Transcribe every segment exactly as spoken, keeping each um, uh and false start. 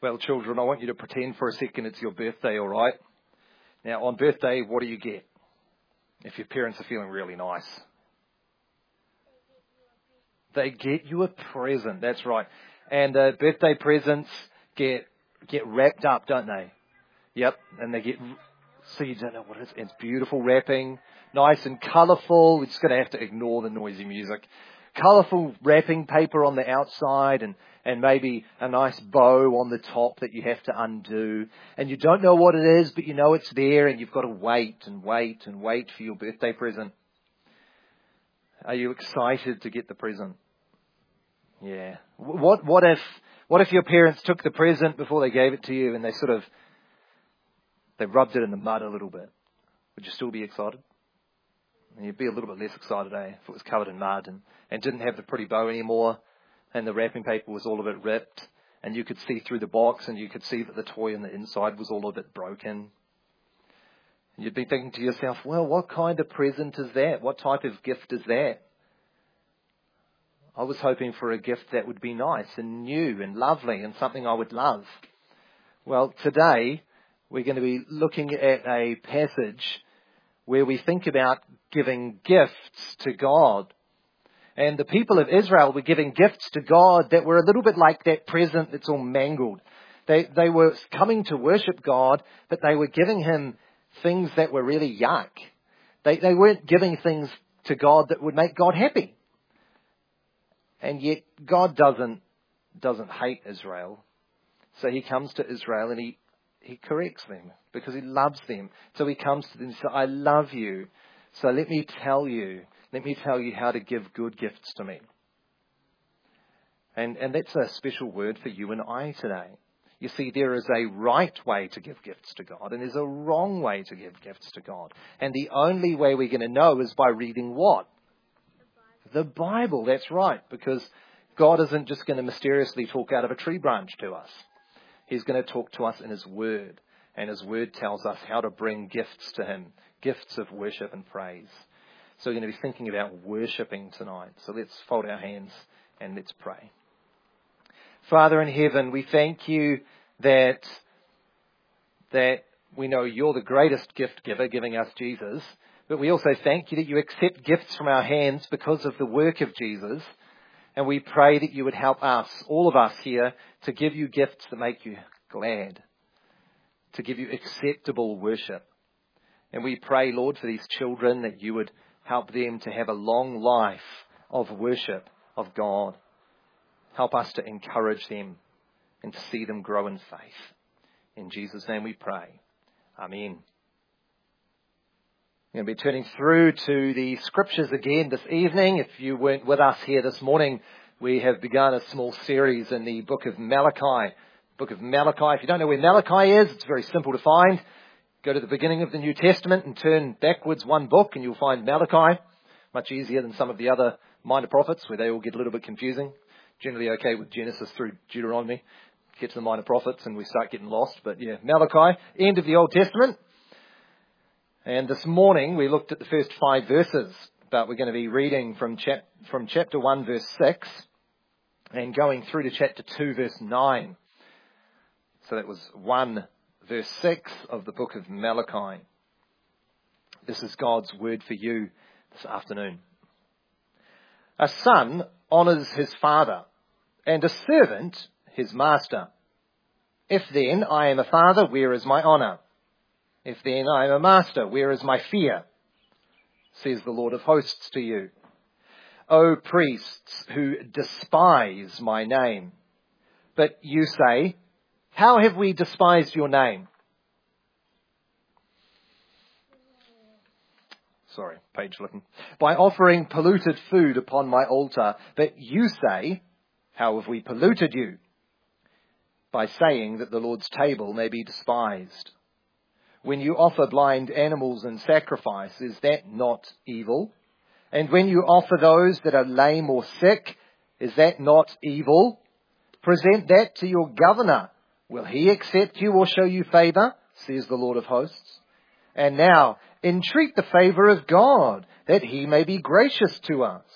Well, children, I want you to pretend for a second it's your birthday, all right? Now, on birthday, what do you get? If your parents are feeling really nice. They get you a present, that's right. And uh, birthday presents get get wrapped up, don't they? Yep, and they get, so you don't know what it is. It's beautiful wrapping, nice and colourful. We're just going to have to ignore the noisy music. Colourful wrapping paper on the outside and, and maybe a nice bow on the top that you have to undo. And you don't know what it is, but you know it's there and you've got to wait and wait and wait for your birthday present. Are you excited to get the present? Yeah. What, what if, what if your parents took the present before they gave it to you and they sort of, they rubbed it in the mud a little bit? Would you still be excited? You'd be a little bit less excited, eh, if it was covered in mud and, and didn't have the pretty bow anymore and the wrapping paper was all a bit ripped and you could see through the box and you could see that the toy on the inside was all a bit broken. And you'd be thinking to yourself, well, what kind of present is that? What type of gift is that? I was hoping for a gift that would be nice and new and lovely and something I would love. Well, today we're going to be looking at a passage where we think about giving gifts to God. And the people of Israel were giving gifts to God that were a little bit like that present that's all mangled. They, they were coming to worship God, but they were giving him things that were really yuck. They, they weren't giving things to God that would make God happy. And yet God doesn't, doesn't hate Israel. So he comes to Israel and he, he corrects them because he loves them. So he comes to them and says, I love you. So let me tell you, let me tell you how to give good gifts to me. And, and that's a special word for you and I today. You see, there is a right way to give gifts to God and there's a wrong way to give gifts to God. And the only way we're going to know is by reading what? The Bible, that's right, because God isn't just going to mysteriously talk out of a tree branch to us. He's going to talk to us in his word, and his word tells us how to bring gifts to him, gifts of worship and praise. So we're going to be thinking about worshipping tonight. So let's fold our hands and let's pray. Father in heaven, we thank you that, that we know you're the greatest gift giver, giving us Jesus. But we also thank you that you accept gifts from our hands because of the work of Jesus. And we pray that you would help us, all of us here, to give you gifts that make you glad, to give you acceptable worship. And we pray, Lord, for these children that you would help them to have a long life of worship of God. Help us to encourage them and to see them grow in faith. In Jesus' name we pray. Amen. We're going to be turning through to the scriptures again this evening. If you weren't with us here this morning, we have begun a small series in the book of Malachi. Book of Malachi. If you don't know where Malachi is, it's very simple to find. Go to the beginning of the New Testament and turn backwards one book and you'll find Malachi. Much easier than some of the other minor prophets where they all get a little bit confusing. Generally okay with Genesis through Deuteronomy. Get to the minor prophets and we start getting lost. But yeah, Malachi, end of the Old Testament. And this morning we looked at the first five verses, but we're going to be reading from, chap- from chapter one, verse six, and going through to chapter two, verse nine. So that was one, verse six of the book of Malachi. This is God's word for you this afternoon. A son honours his father, and a servant his master. If then I am a father, where is my honour? If then I am a master, where is my fear? Says the Lord of hosts to you. O priests who despise my name. But you say, how have we despised your name? Sorry, page flipping. By offering polluted food upon my altar. But you say, how have we polluted you? By saying that the Lord's table may be despised. When you offer blind animals in sacrifice, is that not evil? And when you offer those that are lame or sick, is that not evil? Present that to your governor. Will he accept you or show you favour? Says the Lord of hosts. And now, entreat the favour of God, that he may be gracious to us.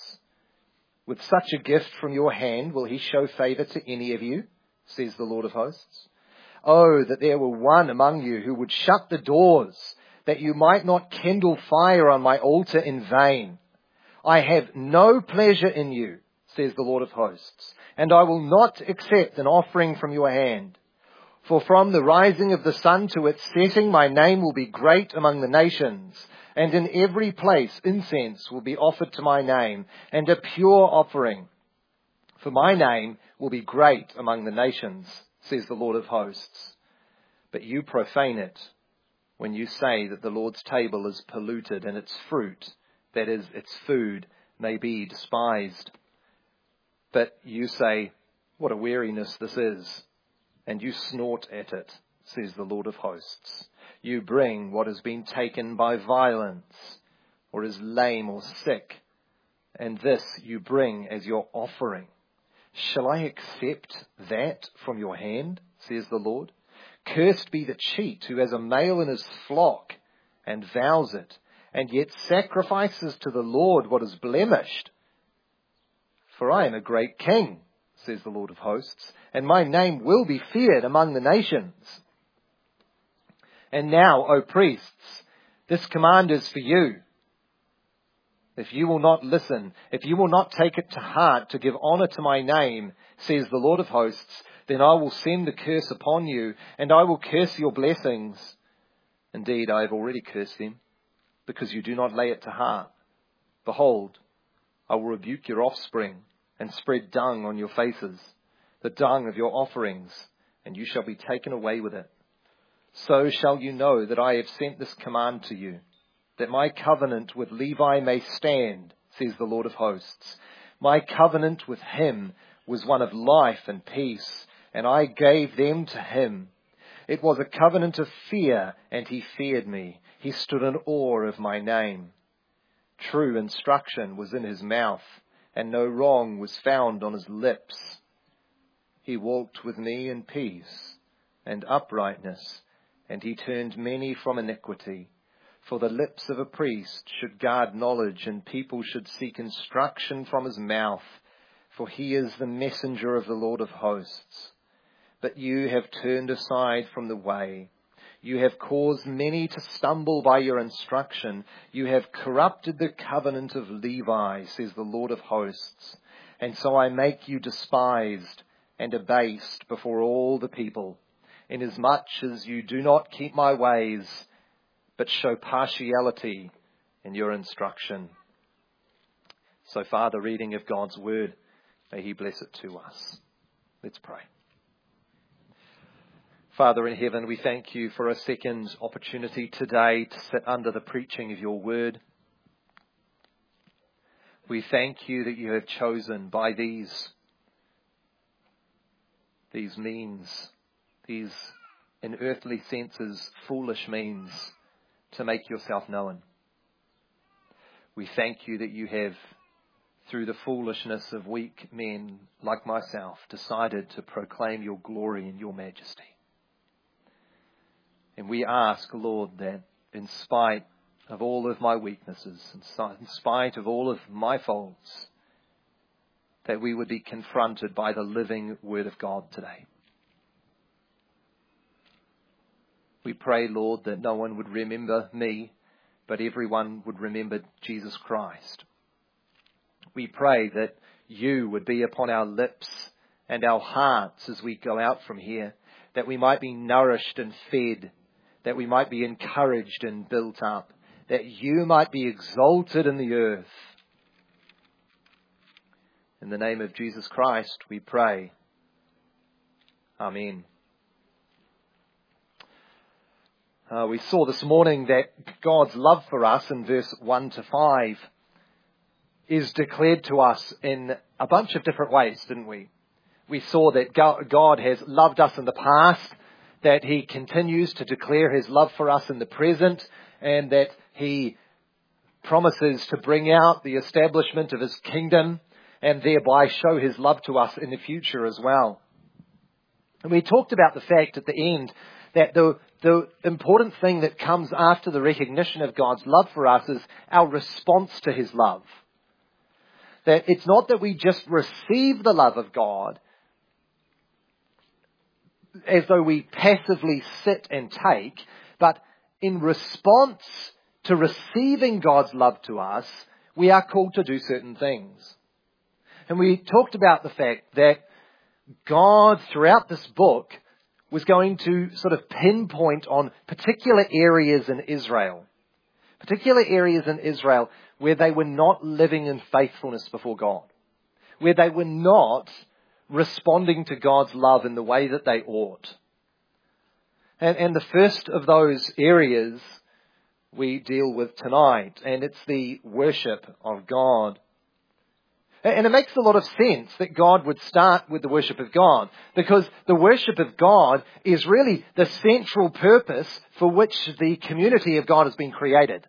With such a gift from your hand, will he show favour to any of you? Says the Lord of hosts. Oh, that there were one among you who would shut the doors, that you might not kindle fire on my altar in vain. I have no pleasure in you, says the Lord of hosts, and I will not accept an offering from your hand. For from the rising of the sun to its setting, my name will be great among the nations, and in every place incense will be offered to my name, and a pure offering. For my name will be great among the nations, says the Lord of hosts. But you profane it when you say that the Lord's table is polluted and its fruit, that is, its food, may be despised. But you say, what a weariness this is, and you snort at it, says the Lord of hosts. You bring what has been taken by violence, or is lame or sick, and this you bring as your offering. Shall I accept that from your hand, says the Lord? Cursed be the cheat who has a male in his flock and vows it, and yet sacrifices to the Lord what is blemished. For I am a great king, says the Lord of hosts, and my name will be feared among the nations. And now, O priests, this command is for you. If you will not listen, if you will not take it to heart to give honor to my name, says the Lord of hosts, then I will send the curse upon you, and I will curse your blessings. Indeed, I have already cursed them, because you do not lay it to heart. Behold, I will rebuke your offspring, and spread dung on your faces, the dung of your offerings, and you shall be taken away with it. So shall you know that I have sent this command to you, that my covenant with Levi may stand, says the Lord of hosts. My covenant with him was one of life and peace, and I gave them to him. It was a covenant of fear, and he feared me. He stood in awe of my name. True instruction was in his mouth, and no wrong was found on his lips. He walked with me in peace and uprightness, and he turned many from iniquity. For the lips of a priest should guard knowledge, and people should seek instruction from his mouth, for he is the messenger of the Lord of hosts. But you have turned aside from the way. You have caused many to stumble by your instruction. You have corrupted the covenant of Levi, says the Lord of hosts. And so I make you despised and abased before all the people, inasmuch as you do not keep my ways, but show partiality in your instruction. So far, the reading of God's word. May he bless it to us. Let's pray. Father in heaven, we thank you for a second opportunity today to sit under the preaching of your word. We thank you that you have chosen by these, these means, these in earthly senses foolish means, to make yourself known. We thank you that you have, through the foolishness of weak men like myself, decided to proclaim your glory and your majesty. And we ask, Lord, that in spite of all of my weaknesses, in spite of all of my faults, that we would be confronted by the living Word of God today. We pray, Lord, that no one would remember me, but everyone would remember Jesus Christ. We pray that you would be upon our lips and our hearts as we go out from here, that we might be nourished and fed, that we might be encouraged and built up, that you might be exalted in the earth. In the name of Jesus Christ, we pray. Amen. Uh, we saw this morning that God's love for us in verse one to five is declared to us in a bunch of different ways, didn't we? We saw that God has loved us in the past, that he continues to declare his love for us in the present, and that he promises to bring out the establishment of his kingdom and thereby show his love to us in the future as well. And we talked about the fact at the end that the, the important thing that comes after the recognition of God's love for us is our response to his love. That it's not that we just receive the love of God, as though we passively sit and take, but in response to receiving God's love to us, we are called to do certain things. And we talked about the fact that God, throughout this book, was going to sort of pinpoint on particular areas in Israel, particular areas in Israel where they were not living in faithfulness before God, where they were not responding to God's love in the way that they ought. And, and the first of those areas we deal with tonight, and it's the worship of God. And it makes a lot of sense that God would start with the worship of God, because the worship of God is really the central purpose for which the community of God has been created.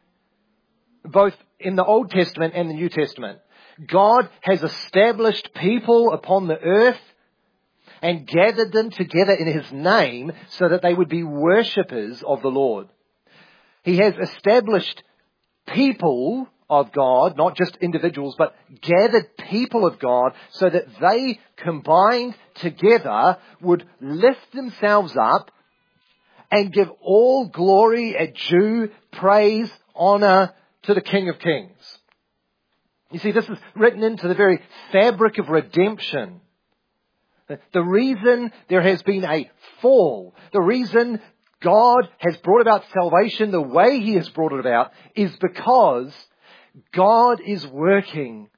Both in the Old Testament and the New Testament, God has established people upon the earth and gathered them together in His name so that they would be worshippers of the Lord. He has established people of God, not just individuals, but gathered people of God so that they combined together would lift themselves up and give all glory and due praise, honour to the King of Kings. You see, this is written into the very fabric of redemption. The reason there has been a fall, the reason God has brought about salvation the way He has brought it about, is because God is working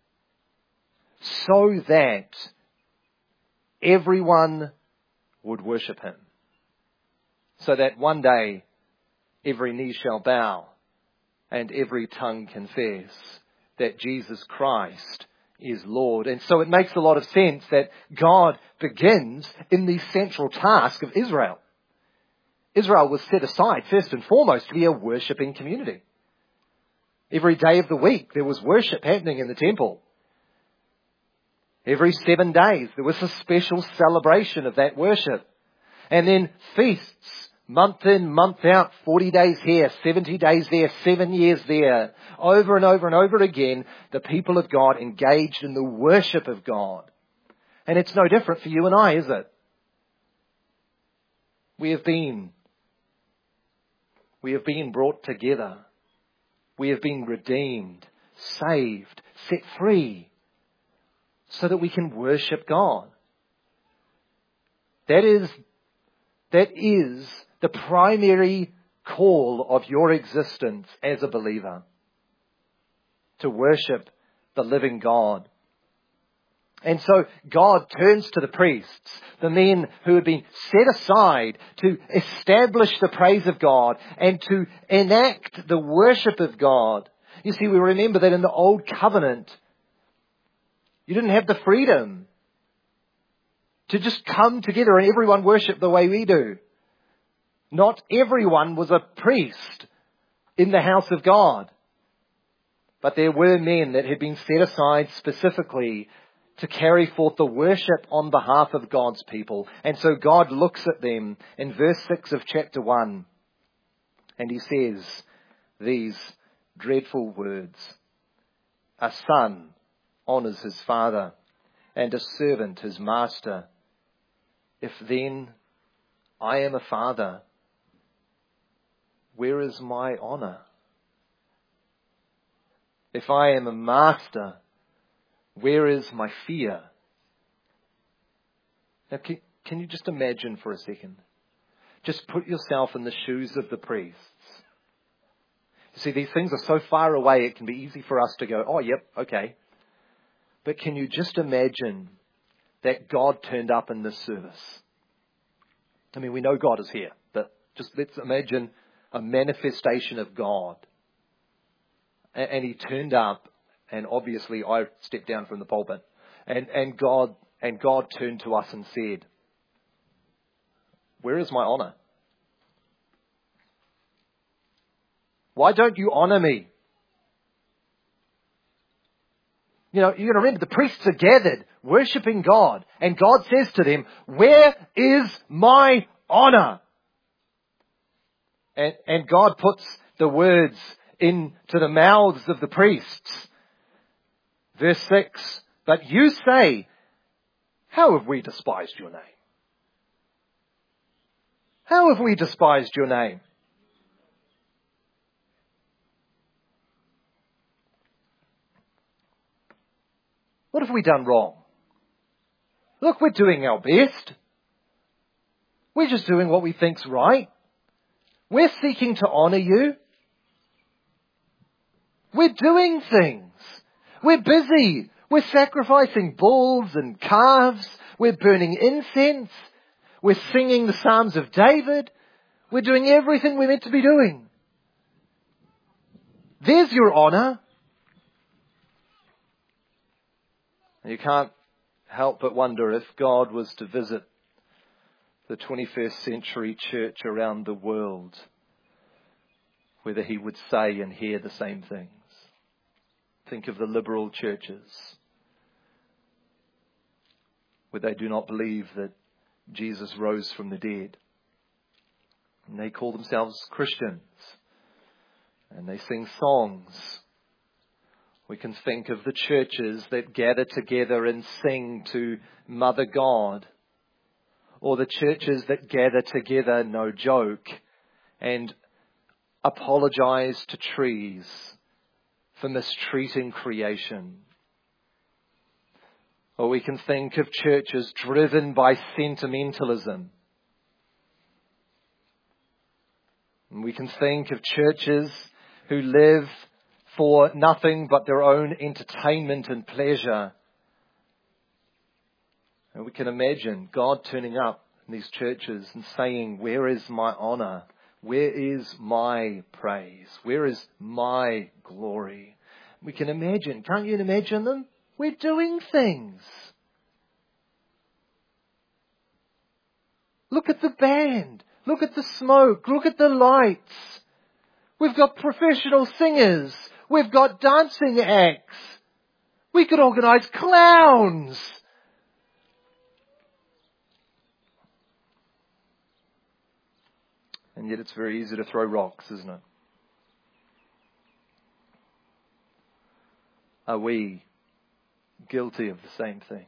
so that everyone would worship Him. So that one day every knee shall bow and every tongue confess that Jesus Christ is Lord. And so it makes a lot of sense that God begins in the central task of Israel. Israel was set aside first and foremost to be a worshipping community. Every day of the week there was worship happening in the temple. Every seven days there was a special celebration of that worship. And then feasts, month in, month out, forty days here, seventy days there, seven years there. Over and over and over again, the people of God engaged in the worship of God. And it's no different for you and I, is it? We have been, we have been brought together. We have been redeemed, saved, set free, so that we can worship God. That is, that is the primary call of your existence as a believer. To worship the living God. And so God turns to the priests, the men who had been set aside to establish the praise of God and to enact the worship of God. You see, we remember that in the Old Covenant, you didn't have the freedom to just come together and everyone worship the way we do. Not everyone was a priest in the house of God. But there were men that had been set aside specifically to carry forth the worship on behalf of God's people. And so God looks at them in verse six of chapter one. And He says these dreadful words. A son honours his father, and a servant his master. If then I am a father, where is my honour? If I am a master, where is my fear? Now, can, can you just imagine for a second? Just put yourself in the shoes of the priests. You see, these things are so far away, it can be easy for us to go, oh, yep, okay. But can you just imagine that God turned up in this service? I mean, we know God is here, but just let's imagine a manifestation of God. And, and He turned up. And obviously I stepped down from the pulpit. And, and God and God turned to us and said, where is my honour? Why don't you honour me? You know, you're going to remember the priests are gathered, worshipping God. And God says to them, where is my honour? And, and God puts the words into the mouths of the priests. Verse six, but you say, how have we despised your name? How have we despised your name? What have we done wrong? Look, we're doing our best. We're just doing what we think's right. We're seeking to honour you. We're doing things. We're busy. We're sacrificing bulls and calves. We're burning incense. We're singing the Psalms of David. We're doing everything we're meant to be doing. There's your honour. And you can't help but wonder if God was to visit the twenty-first century church around the world, whether he would say and hear the same things. Think of the liberal churches, where they do not believe that Jesus rose from the dead. And they call themselves Christians. And they sing songs. We can think of the churches that gather together and sing to Mother God. Or the churches that gather together, no joke, and apologize to trees for mistreating creation. Or we can think of churches driven by sentimentalism. And we can think of churches who live for nothing but their own entertainment and pleasure. And we can imagine God turning up in these churches and saying, where is my honour? Where is my praise? Where is my glory? We can imagine, can't you imagine them? We're doing things. Look at the band. Look at the smoke. Look at the lights. We've got professional singers. We've got dancing acts. We could organise clowns. And yet it's very easy to throw rocks, isn't it? Are we guilty of the same thing?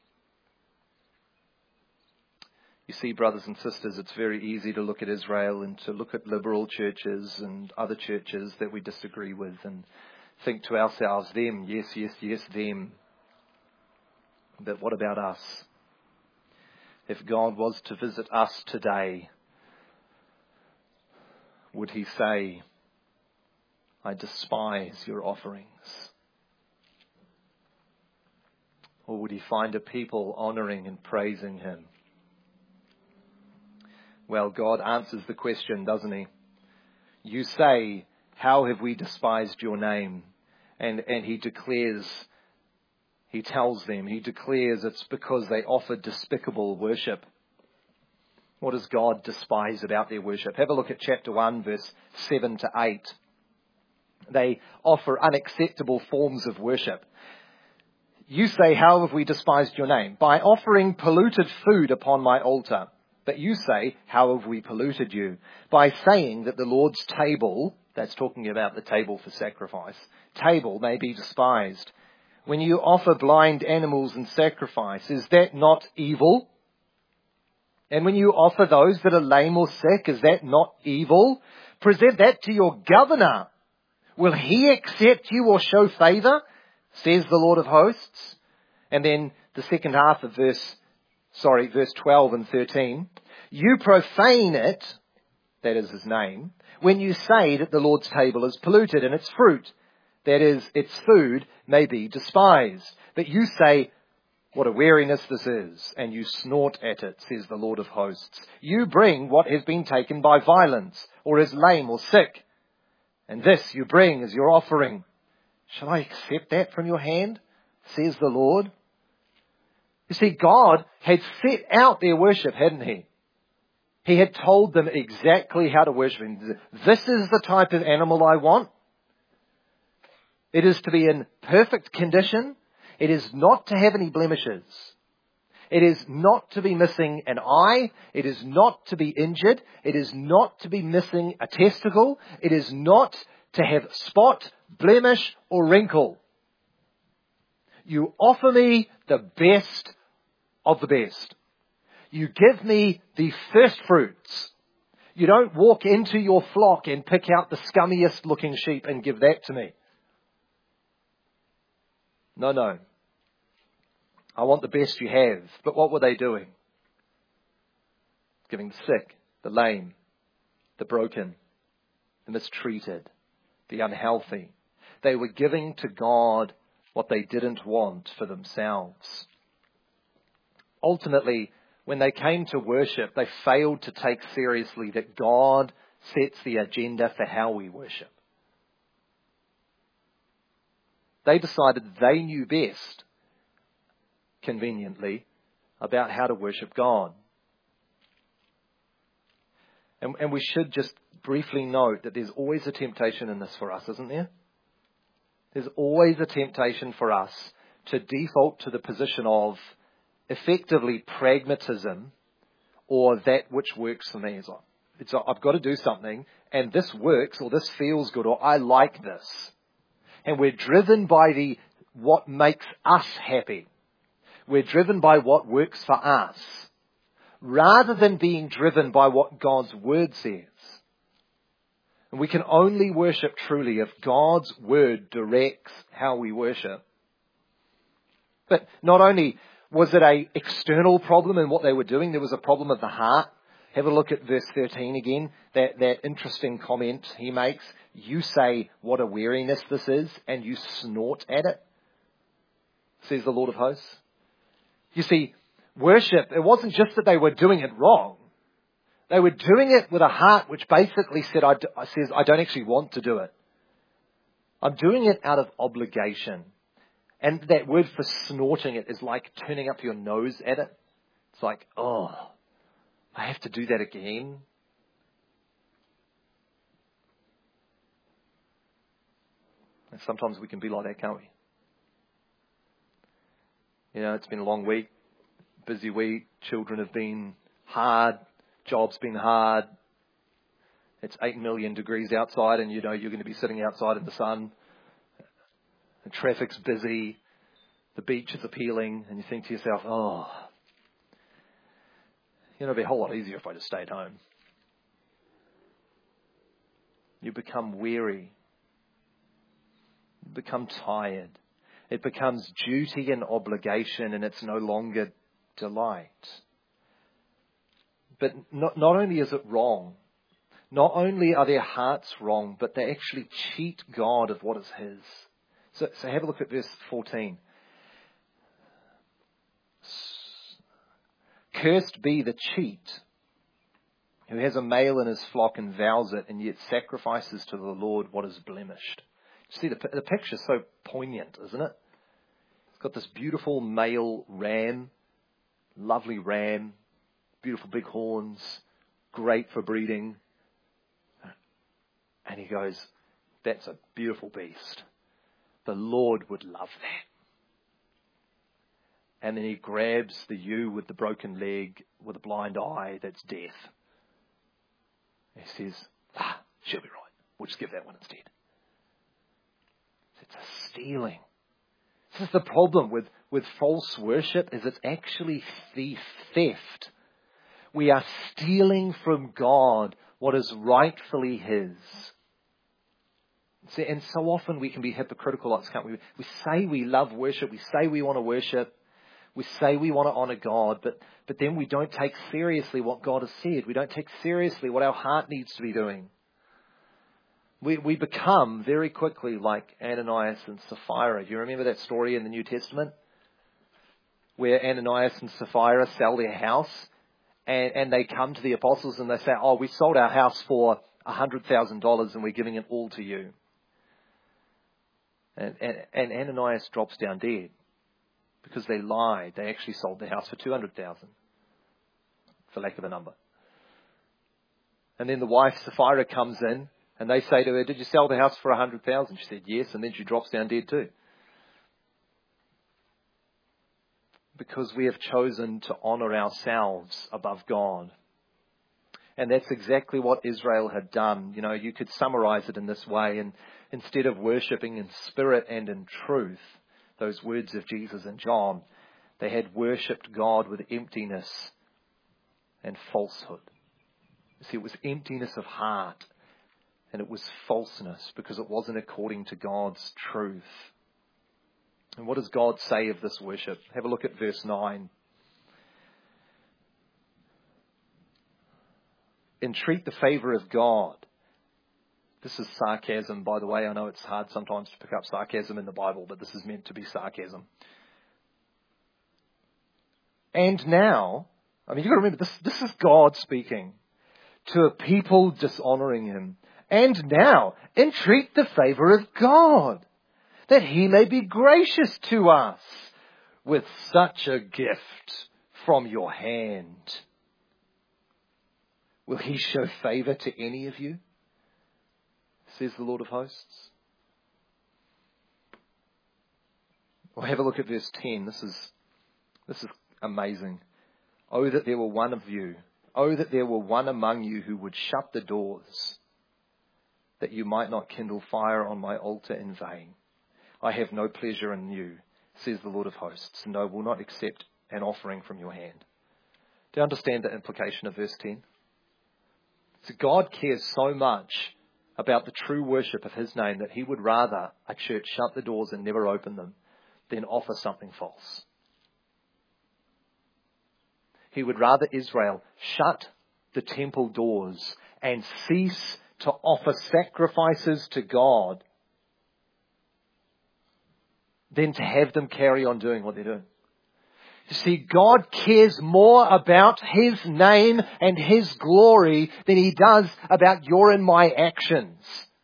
You see, brothers and sisters, it's very easy to look at Israel and to look at liberal churches and other churches that we disagree with and think to ourselves, them, yes, yes, yes, them. But what about us? If God was to visit us today, would he say, I despise your offerings? Or would he find a people honouring and praising him? Well, God answers the question, doesn't he? You say, how have we despised your name? And, and he declares, he tells them, he declares it's because they offered despicable worship. What does God despise about their worship? Have a look at chapter one, verse seven to eight. They offer unacceptable forms of worship. You say, how have we despised your name? By offering polluted food upon my altar. But you say, how have we polluted you? By saying that the Lord's table, that's talking about the table for sacrifice, table may be despised. When you offer blind animals in sacrifice, is that not evil? And when you offer those that are lame or sick, is that not evil? Present that to your governor. Will he accept you or show favour? Says the Lord of hosts. And then the second half of verse, sorry, verse twelve and thirteen. You profane it, that is his name, when you say that the Lord's table is polluted and its fruit, that is, its food, may be despised. But you say, what a weariness this is, and you snort at it, says the Lord of hosts. You bring what has been taken by violence, or is lame or sick, and this you bring as your offering. Shall I accept that from your hand, says the Lord? You see, God had set out their worship, hadn't he? He had told them exactly how to worship him. This is the type of animal I want. It is to be in perfect condition. It is not to have any blemishes. It is not to be missing an eye. It is not to be injured. It is not to be missing a testicle. It is not to have spot, blemish, or wrinkle. You offer me the best of the best. You give me the first fruits. You don't walk into your flock and pick out the scummiest looking sheep and give that to me. No, no. I want the best you have. But what were they doing? Giving the sick, the lame, the broken, the mistreated, the unhealthy. They were giving to God what they didn't want for themselves. Ultimately, when they came to worship, they failed to take seriously that God sets the agenda for how we worship. They decided they knew best, conveniently, about how to worship God. And, and we should just briefly note that there's always a temptation in this for us, isn't there? There's always a temptation for us to default to the position of effectively pragmatism, or that which works for me. It's like, it's like, I've got to do something, and this works, or this feels good, or I like this. And we're driven by the what makes us happy. We're driven by what works for us, rather than being driven by what God's Word says. And we can only worship truly if God's Word directs how we worship. But not only was it an external problem in what they were doing, there was a problem of the heart. Have a look at verse thirteen again, that, that interesting comment he makes. You say what a weariness this is, and you snort at it, says the Lord of hosts. You see, worship, it wasn't just that they were doing it wrong. They were doing it with a heart which basically said, I, d- says, I don't actually want to do it. I'm doing it out of obligation. And that word for snorting it is like turning up your nose at it. It's like, oh, I have to do that again. And sometimes we can be like that, can't we? You know, it's been a long week, busy week, children have been hard, job's been hard. It's eight million degrees outside, and you know you're going to be sitting outside in the sun. The traffic's busy, the beach is appealing, and you think to yourself, oh, you know, it'd be a whole lot easier if I just stayed home. You become weary. You become tired. It becomes duty and obligation, and it's no longer delight. But not, not only is it wrong, not only are their hearts wrong, but they actually cheat God of what is His. So, so have a look at verse fourteen. Cursed be the cheat who has a male in his flock and vows it, and yet sacrifices to the Lord what is blemished. You see, the, the picture's so poignant, isn't it? It's got this beautiful male ram, lovely ram, beautiful big horns, great for breeding. And he goes, that's a beautiful beast. The Lord would love that. And then he grabs the ewe with the broken leg, with a blind eye, that's death. He says, ah, she'll be right. We'll just give that one instead. It's a stealing. This is the problem with, with false worship, is it's actually thief, theft. We are stealing from God what is rightfully His. See, and so often we can be hypocritical, can't we? We say we love worship. We say we want to worship. We say we want to honour God, but, but then we don't take seriously what God has said. We don't take seriously what our heart needs to be doing. We, we become very quickly like Ananias and Sapphira. Do you remember that story in the New Testament? Where Ananias and Sapphira sell their house, and, and they come to the apostles and they say, oh, we sold our house for one hundred thousand dollars and we're giving it all to you. And, and, and Ananias drops down dead. Because they lied. They actually sold the house for two hundred thousand dollars, for lack of a number. And then the wife, Sapphira, comes in, and they say to her, did you sell the house for one hundred thousand dollars? She said, yes, and then she drops down dead too. Because we have chosen to honour ourselves above God. And that's exactly what Israel had done. You know, you could summarise it in this way. And instead of worshipping in spirit and in truth, those words of Jesus and John, they had worshipped God with emptiness and falsehood. You see, it was emptiness of heart, and it was falseness because it wasn't according to God's truth. And what does God say of this worship? Have a look at verse nine. Entreat the favour of God. This is sarcasm, by the way. I know it's hard sometimes to pick up sarcasm in the Bible, but this is meant to be sarcasm. And now, I mean, you've got to remember, this, this is God speaking to a people dishonouring him. And now, entreat the favour of God, that he may be gracious to us with such a gift from your hand. Will he show favour to any of you? Says the Lord of hosts. Well, have a look at verse ten. This is, this is amazing. Oh, that there were one of you. Oh, that there were one among you who would shut the doors, that you might not kindle fire on my altar in vain. I have no pleasure in you, says the Lord of hosts, and I will not accept an offering from your hand. Do you understand the implication of verse ten? So God cares so much about the true worship of his name that he would rather a church shut the doors and never open them than offer something false. He would rather Israel shut the temple doors and cease to offer sacrifices to God than to have them carry on doing what they're doing. You see, God cares more about his name and his glory than he does about your and my actions.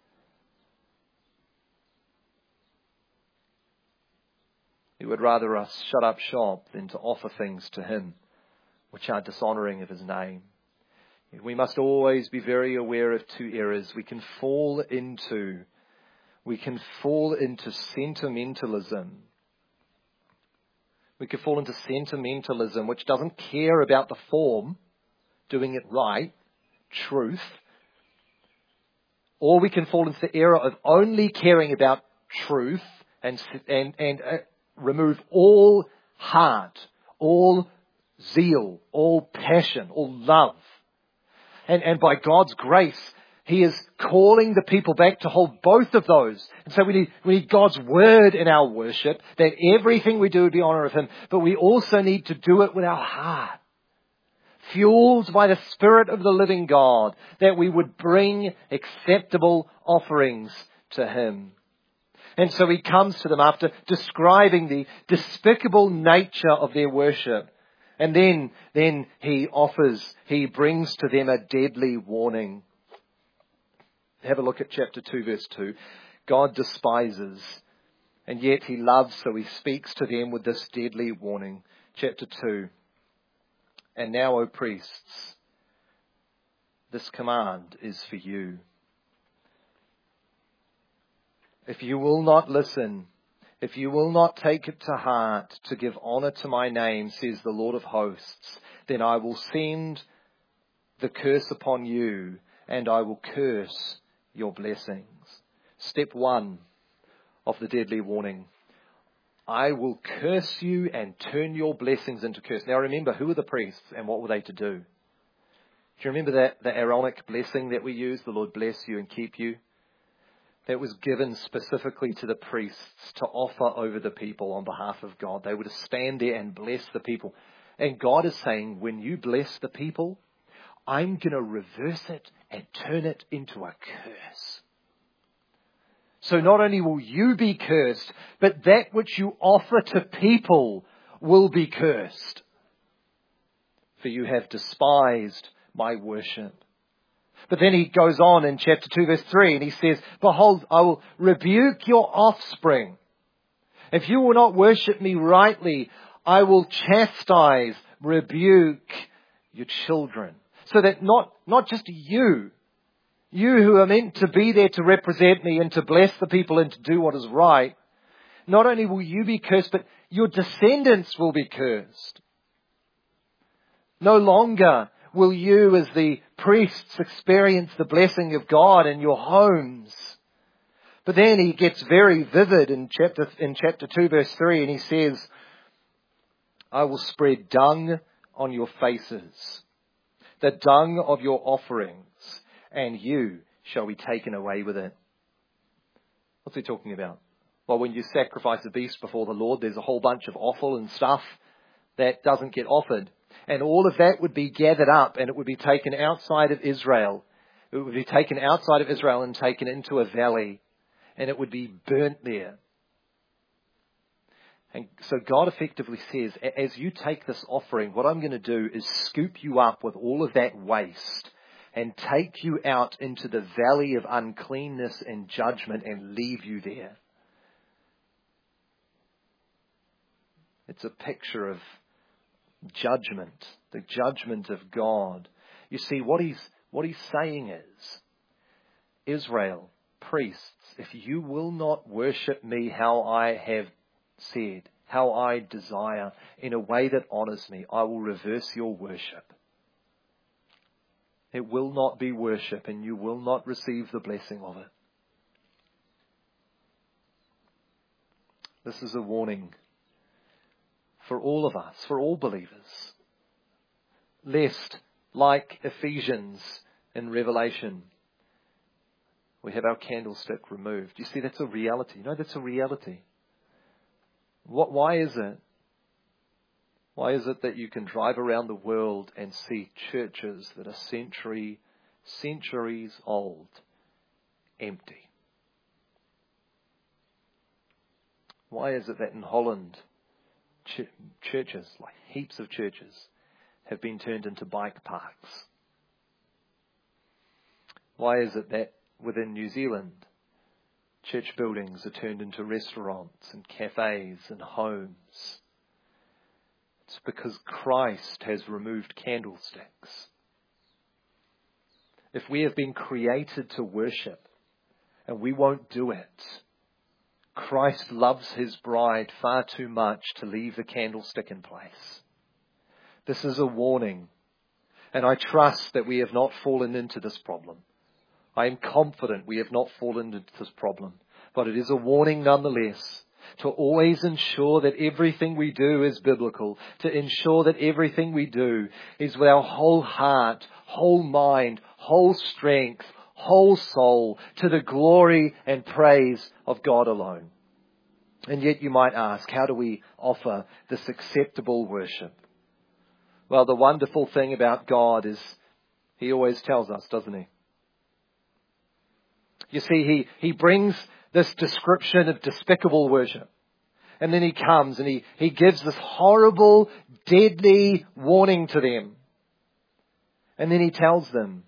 He would rather us shut up shop than to offer things to him which are dishonouring of his name. We must always be very aware of two errors we can fall into. We can fall into sentimentalism. We could fall into sentimentalism, which doesn't care about the form, doing it right, truth. Or we can fall into the error of only caring about truth and and and uh, remove all heart, all zeal, all passion, all love. And and by God's grace, he is calling the people back to hold both of those. And so we need, we need God's word in our worship, that everything we do would be honour of him. But we also need to do it with our heart, fueled by the Spirit of the living God, that we would bring acceptable offerings to him. And so he comes to them after describing the despicable nature of their worship. And then, then he offers, he brings to them a deadly warning. Have a look at chapter two, verse two. God despises, and yet he loves, so he speaks to them with this deadly warning. Chapter two. And now, O priests, this command is for you. If you will not listen, if you will not take it to heart to give honour to my name, says the Lord of hosts, then I will send the curse upon you, and I will curse your blessings. Step one of the deadly warning. I will curse you and turn your blessings into curse. Now remember, who were the priests and what were they to do? Do you remember that the Aaronic blessing that we use? The Lord bless you and keep you. That was given specifically to the priests to offer over the people on behalf of God. They were to stand there and bless the people. And God is saying, when you bless the people, I'm going to reverse it and turn it into a curse. So not only will you be cursed, but that which you offer to people will be cursed. For you have despised my worship. But then he goes on in chapter two, verse three, and he says, behold, I will rebuke your offspring. If you will not worship me rightly, I will chastise, rebuke your children. So that not, not just you, you who are meant to be there to represent me and to bless the people and to do what is right, not only will you be cursed, but your descendants will be cursed. No longer will you as the priests experience the blessing of God in your homes. But then he gets very vivid in chapter, in chapter two, verse three, and he says, I will spread dung on your faces the dung of your offerings, and you shall be taken away with it. What's he talking about? Well, when you sacrifice a beast before the Lord, there's a whole bunch of offal and stuff that doesn't get offered. And all of that would be gathered up and it would be taken outside of Israel. It would be taken outside of Israel and taken into a valley. And it would be burnt there. And so God effectively says, as you take this offering, what I'm going to do is scoop you up with all of that waste and take you out into the valley of uncleanness and judgment and leave you there. It's a picture of judgment, the judgment of God. You see, what he's, what he's saying is, Israel, priests, if you will not worship me how I have said, how I desire, in a way that honors me, I will reverse your worship. It will not be worship and you will not receive the blessing of it. This is a warning for all of us, for all believers, lest, like Ephesians in Revelation, we have our candlestick removed. You see, that's a reality. You know, that's a reality. What? Why is it? Why is it that you can drive around the world and see churches that are century, centuries old, empty? Why is it that in Holland, ch- churches, like heaps of churches, have been turned into bike parks? Why is it that within New Zealand, church buildings are turned into restaurants and cafes and homes? It's because Christ has removed candlesticks. If we have been created to worship and we won't do it, Christ loves his bride far too much to leave the candlestick in place. This is a warning, and I trust that we have not fallen into this problem. I am confident we have not fallen into this problem, but it is a warning nonetheless to always ensure that everything we do is biblical, to ensure that everything we do is with our whole heart, whole mind, whole strength, whole soul, to the glory and praise of God alone. And yet you might ask, how do we offer this acceptable worship? Well, the wonderful thing about God is he always tells us, doesn't he? You see, he, he brings this description of despicable worship. And then he comes and he, he gives this horrible, deadly warning to them. And then he tells them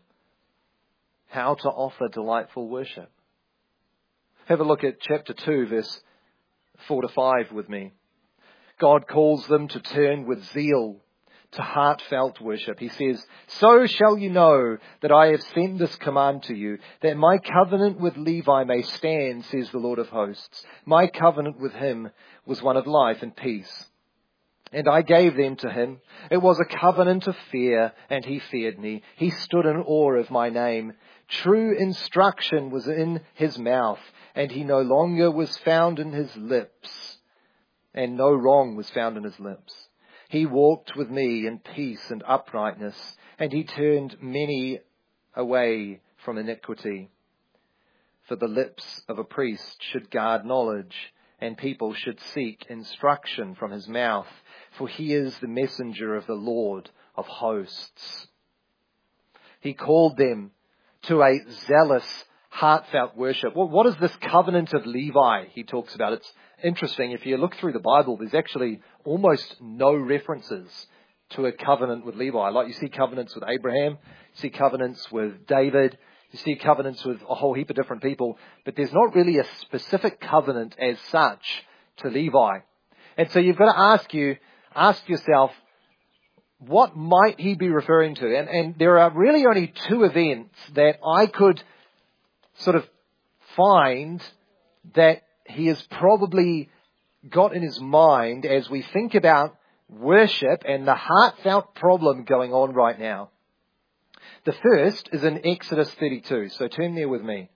how to offer delightful worship. Have a look at chapter two, verse four to five with me. God calls them to turn with zeal to heartfelt worship. He says, "So shall you know that I have sent this command to you, that my covenant with Levi may stand, says the Lord of hosts. My covenant with him was one of life and peace. And I gave them to him. It was a covenant of fear, and he feared me. He stood in awe of my name. True instruction was in his mouth, and he no longer was found in his lips, and no wrong was found in his lips. He walked with me in peace and uprightness, and he turned many away from iniquity. For the lips of a priest should guard knowledge, and people should seek instruction from his mouth, for he is the messenger of the Lord of hosts." He called them to a zealous, heartfelt worship. Well, what is this covenant of Levi he talks about? It's interesting. If you look through the Bible, there's actually almost no references to a covenant with Levi. Like you see covenants with Abraham, you see covenants with David, you see covenants with a whole heap of different people, but there's not really a specific covenant as such to Levi. And so you've got to ask you, ask yourself, what might he be referring to? And, and there are really only two events that I could sort of find that he has probably got in his mind as we think about worship and the heartfelt problem going on right now. The first is in Exodus thirty-two. So turn there with me.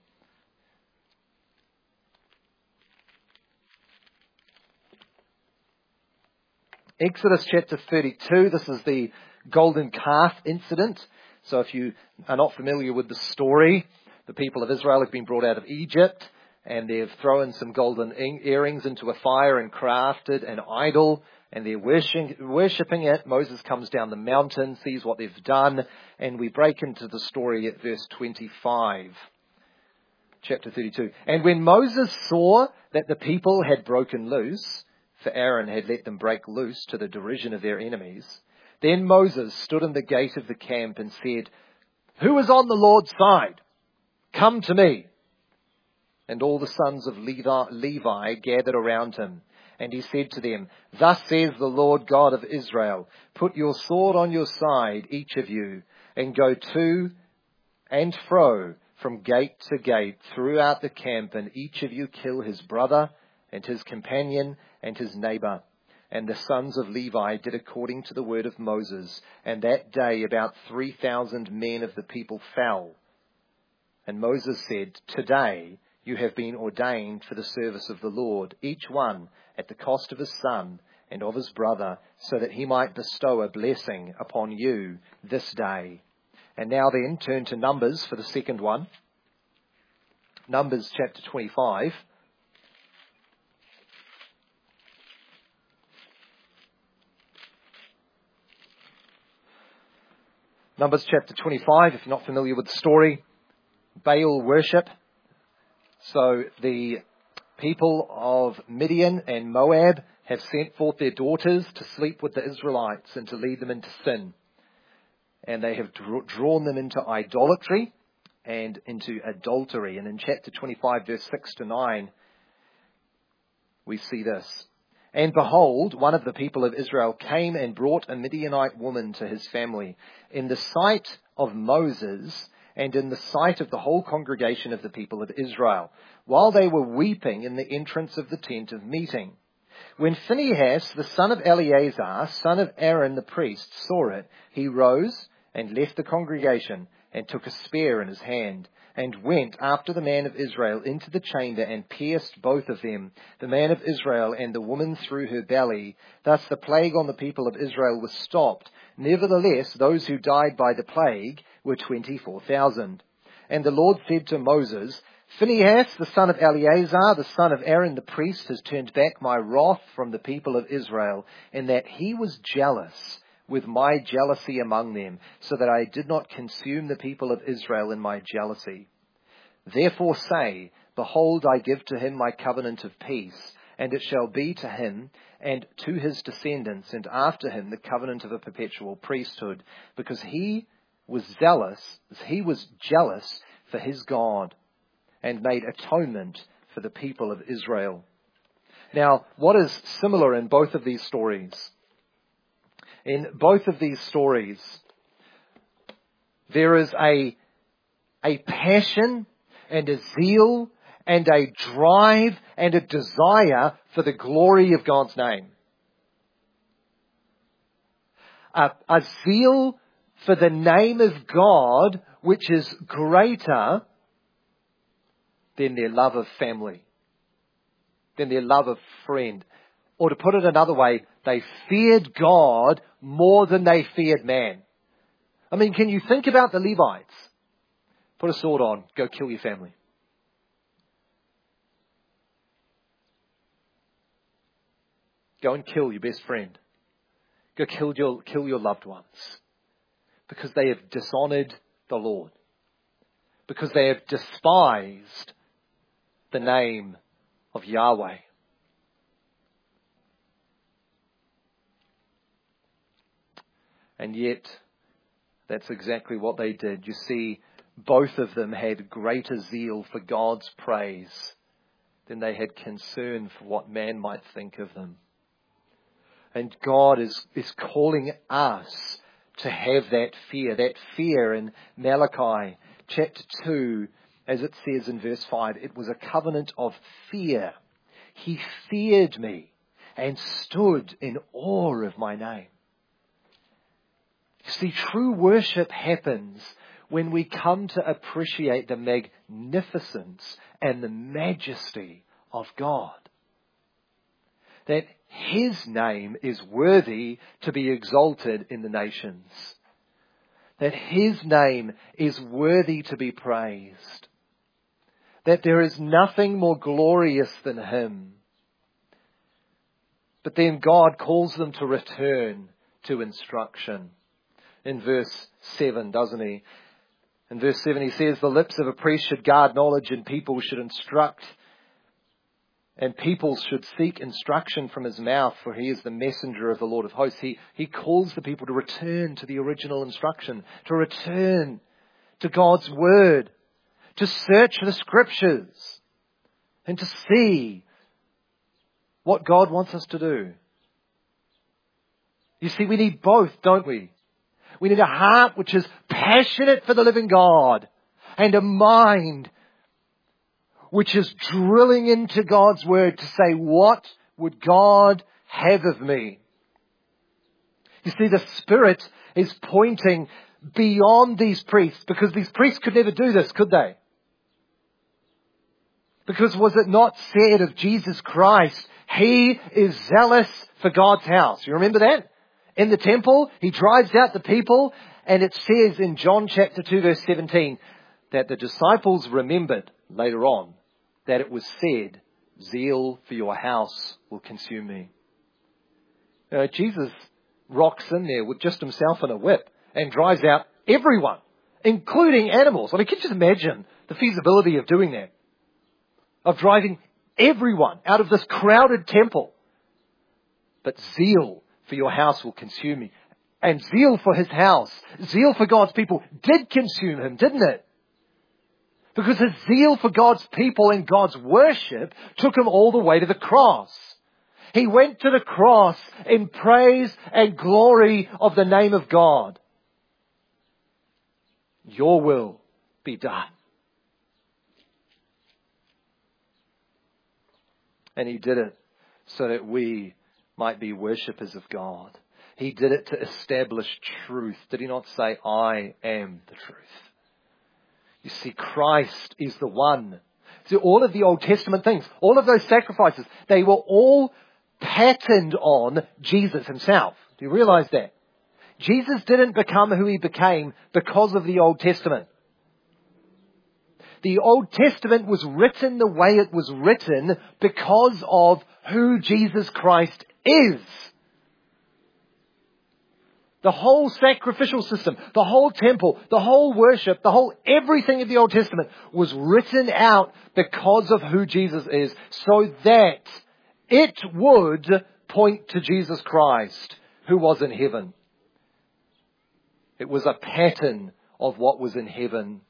Exodus chapter thirty-two. This is the golden calf incident So if you are not familiar with the story, the people of Israel have been brought out of Egypt, and they've thrown some golden earrings into a fire and crafted an idol, and they're worshipping it. Moses comes down the mountain, sees what they've done, and we break into the story at verse twenty-five. Chapter thirty-two. And when Moses saw that the people had broken loose, for Aaron had let them break loose to the derision of their enemies, then Moses stood in the gate of the camp and said, "Who is on the Lord's side? Come to me." And all the sons of Levi, Levi gathered around him. And he said to them, "Thus says the Lord God of Israel, put your sword on your side, each of you, and go to and fro from gate to gate throughout the camp, and each of you kill his brother and his companion and his neighbor." And the sons of Levi did according to the word of Moses. And that day about three thousand men of the people fell. And Moses said, "Today you have been ordained for the service of the Lord, each one at the cost of his son and of his brother, so that he might bestow a blessing upon you this day." And now then, turn to Numbers for the second one. Numbers chapter twenty-five. Numbers chapter twenty-five, if you're not familiar with the story, Baal worship. So the people of Midian and Moab have sent forth their daughters to sleep with the Israelites and to lead them into sin. And they have drawn them into idolatry and into adultery. And in chapter twenty-five, verse six to nine, we see this. And behold, one of the people of Israel came and brought a Midianite woman to his family in the sight of Moses and in the sight of the whole congregation of the people of Israel, while they were weeping in the entrance of the tent of meeting. When Phinehas, the son of Eleazar, son of Aaron the priest, saw it, he rose and left the congregation and took a spear in his hand, and went after the man of Israel into the chamber and pierced both of them, the man of Israel and the woman through her belly. Thus the plague on the people of Israel was stopped. Nevertheless, those who died by the plague were twenty-four thousand. And the Lord said to Moses, "Phinehas, the son of Eleazar, the son of Aaron the priest, has turned back my wrath from the people of Israel, in that he was jealous with my jealousy among them, so that I did not consume the people of Israel in my jealousy. Therefore say, behold, I give to him my covenant of peace, and it shall be to him and to his descendants, and after him the covenant of a perpetual priesthood, because he was zealous, he was jealous for his God, and made atonement for the people of Israel." Now, what is similar in both of these stories? In both of these stories, there is a, a passion and a zeal and a drive and a desire for the glory of God's name. A, a zeal for the name of God, which is greater than their love of family, than their love of friend. Or to put it another way, they feared God more than they feared man. I mean, can you think about the Levites? Put a sword on, go kill your family. Go and kill your best friend. Go kill your, kill your loved ones. Because they have dishonored the Lord. Because they have despised the name of Yahweh. And yet, that's exactly what they did. You see, both of them had greater zeal for God's praise than they had concern for what man might think of them. And God is, is calling us to have that fear, that fear in Malachi chapter two, as it says in verse five, it was a covenant of fear. He feared me and stood in awe of my name. You see, true worship happens when we come to appreciate the magnificence and the majesty of God. That His name is worthy to be exalted in the nations. that His name is worthy to be praised, that there is nothing more glorious than Him. But then God calls them to return to instruction. In verse seven, doesn't He? In verse seven He says, the lips of a priest should guard knowledge and people should instruct. And people should seek instruction from His mouth, for He is the messenger of the Lord of hosts. He, he calls the people to return to the original instruction, to return to God's Word, to search the Scriptures, and to see what God wants us to do. You see, we need both, don't we? We need a heart which is passionate for the living God, and a mind which is drilling into God's Word to say, what would God have of me? You see, the Spirit is pointing beyond these priests, because these priests could never do this, could they? Because was it not said of Jesus Christ, He is zealous for God's house? You remember that? In the temple, He drives out the people, and it says in John chapter two verse seventeen that the disciples remembered later on that it was said, zeal for your house will consume me. You know, Jesus rocks in there with just Himself and a whip and drives out everyone, including animals. I mean, can you just imagine the feasibility of doing that? Of driving everyone out of this crowded temple. But zeal for your house will consume me. And zeal for His house, zeal for God's people did consume Him, didn't it? Because His zeal for God's people and God's worship took Him all the way to the cross. He went to the cross in praise and glory of the name of God. Your will be done. And He did it so that we might be worshippers of God. He did it to establish truth. Did He not say, I am the truth? You see, Christ is the one. See, all of the Old Testament things, all of those sacrifices, they were all patterned on Jesus Himself. Do you realize that? Jesus didn't become who He became because of the Old Testament. The Old Testament was written the way it was written because of who Jesus Christ is. The whole sacrificial system, the whole temple, the whole worship, the whole everything of the Old Testament was written out because of who Jesus is, so that it would point to Jesus Christ, who was in heaven. It was a pattern of what was in heaven.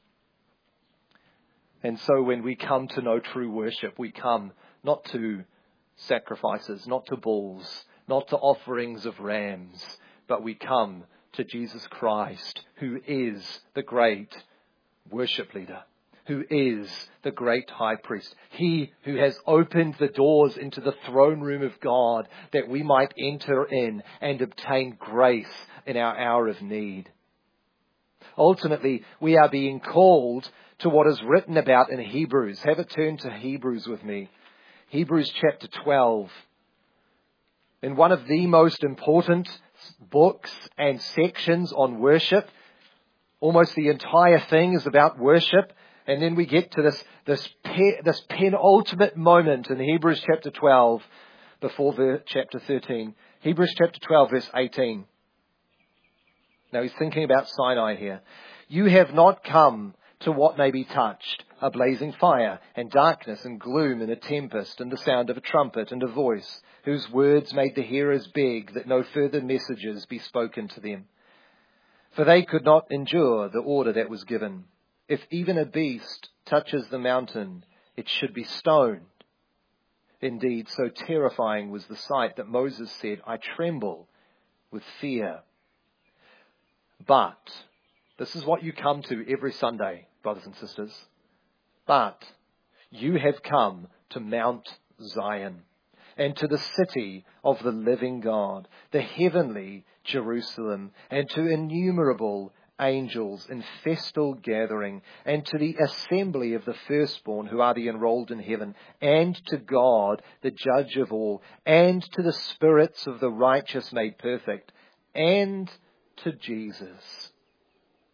And so when we come to know true worship, we come not to sacrifices, not to bulls, not to offerings of rams, but we come to Jesus Christ, who is the great worship leader, who is the great high priest. He who has opened the doors into the throne room of God that we might enter in and obtain grace in our hour of need. Ultimately, we are being called to what is written about in Hebrews. Have it turned to Hebrews with me. Hebrews chapter twelve. In one of the most important books and sections on worship. Almost the entire thing is about worship. And then we get to this, this, pe- this penultimate moment in Hebrews chapter twelve before the chapter thirteen. Hebrews chapter twelve verse eighteen. Now he's thinking about Sinai here. You have not come to what may be touched, a blazing fire, and darkness, and gloom, and a tempest, and the sound of a trumpet, and a voice, whose words made the hearers beg that no further messages be spoken to them. For they could not endure the order that was given. If even a beast touches the mountain, it should be stoned. Indeed, so terrifying was the sight that Moses said, I tremble with fear. But, this is what you come to every Sunday, brothers and sisters. But you have come to Mount Zion and to the city of the living God, the heavenly Jerusalem, and to innumerable angels in festal gathering, and to the assembly of the firstborn who are the enrolled in heaven, and to God, the judge of all, and to the spirits of the righteous made perfect, and to Jesus,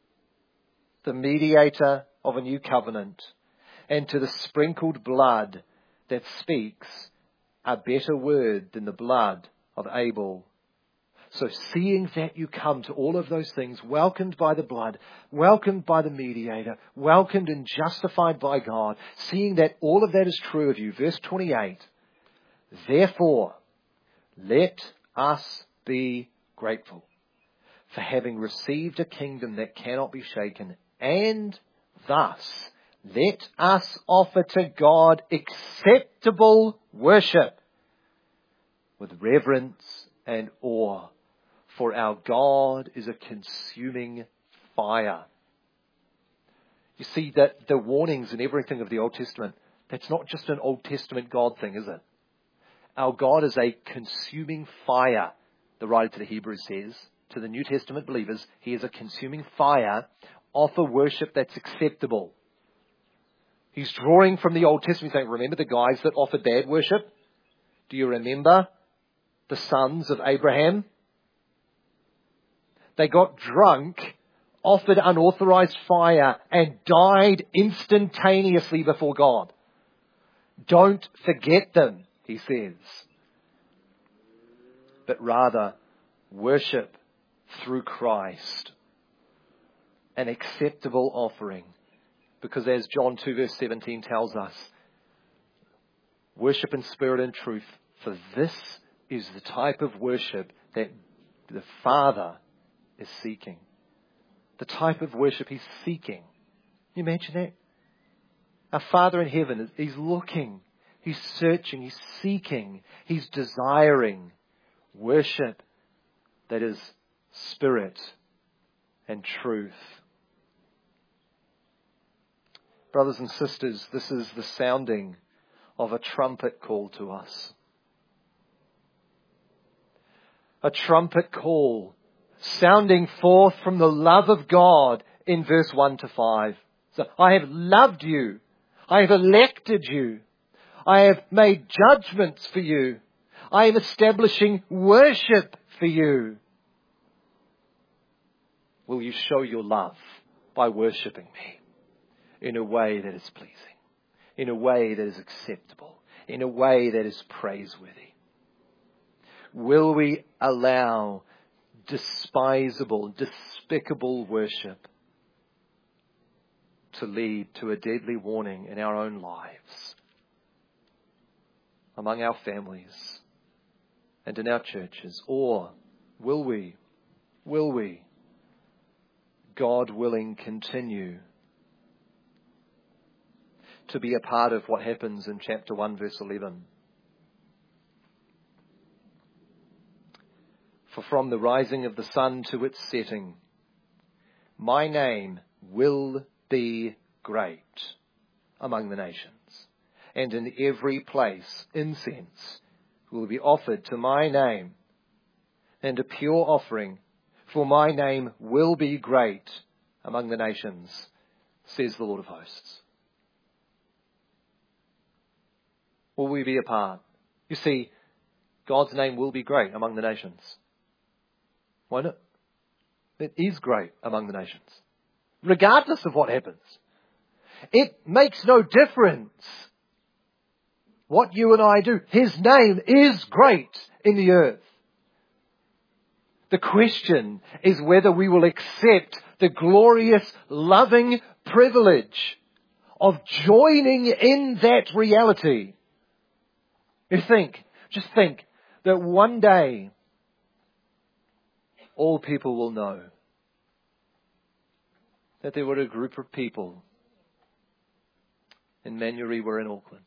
the mediator of a new covenant, and to the sprinkled blood that speaks a better word than the blood of Abel. So seeing that you come to all of those things, welcomed by the blood, welcomed by the mediator, welcomed and justified by God, seeing that all of that is true of you. Verse twenty-eight, therefore, let us be grateful for having received a kingdom that cannot be shaken, and thus let us offer to God acceptable worship with reverence and awe. For our God is a consuming fire. You see that the warnings and everything of the Old Testament, that's not just an Old Testament God thing, is it? Our God is a consuming fire, the writer to the Hebrews says. To the New Testament believers, He is a consuming fire. Offer worship that's acceptable. He's drawing from the Old Testament saying, remember the guys that offered bad worship? Do you remember the sons of Abraham? They got drunk, offered unauthorized fire, and died instantaneously before God. Don't forget them, he says. But rather, worship through Christ. An acceptable offering. Because as John two verse seventeen tells us, worship in spirit and truth, for this is the type of worship that the Father is seeking. The type of worship He's seeking. Can you imagine that? Our Father in heaven, He's looking, He's searching, He's seeking, He's desiring worship that is spirit and truth. Brothers and sisters, this is the sounding of a trumpet call to us. A trumpet call sounding forth from the love of God in verse one to five. So, I have loved you. I have elected you. I have made judgments for you. I am establishing worship for you. Will you show your love by worshipping me in a way that is pleasing, in a way that is acceptable, in a way that is praiseworthy? Will we allow despisable, despicable worship to lead to a deadly warning in our own lives, among our families, and in our churches? Or will we, will we, God willing, continue to be a part of what happens in chapter one, verse eleven? For from the rising of the sun to its setting, my name will be great among the nations. And in every place incense will be offered to my name, and a pure offering, for my name will be great among the nations, says the Lord of hosts. Will we be a part? You see, God's name will be great among the nations. Why not? It is great among the nations, regardless of what happens. It makes no difference what you and I do. His name is great in the earth. The question is whether we will accept the glorious, loving privilege of joining in that reality. You think, just think that one day all people will know that there were a group of people in Manurewa in Auckland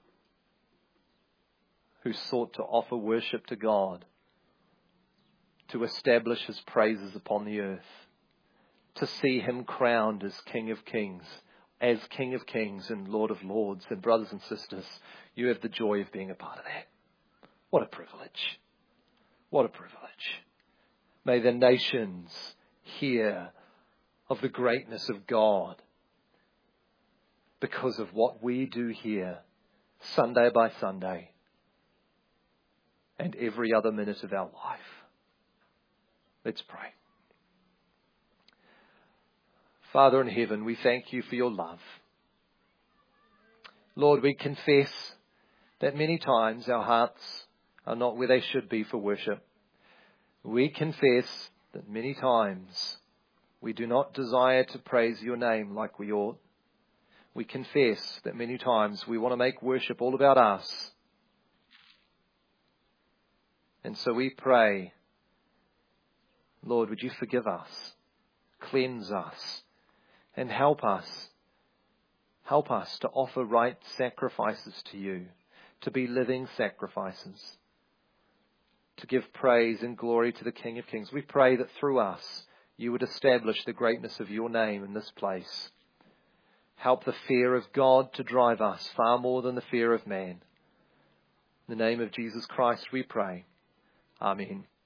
who sought to offer worship to God, to establish His praises upon the earth, to see Him crowned as King of Kings, as King of Kings and Lord of Lords. And brothers and sisters, you have the joy of being a part of that. What a privilege. What a privilege. May the nations hear of the greatness of God because of what we do here, Sunday by Sunday, and every other minute of our life. Let's pray. Father in heaven, we thank you for your love. Lord, we confess that many times our hearts are not where they should be for worship. We confess that many times we do not desire to praise your name like we ought. We confess that many times we want to make worship all about us. And so we pray, Lord, would you forgive us, cleanse us, and help us. Help us to offer right sacrifices to you, to be living sacrifices, to give praise and glory to the King of Kings. We pray that through us, you would establish the greatness of your name in this place. Help the fear of God to drive us far more than the fear of man. In the name of Jesus Christ we pray. Amen.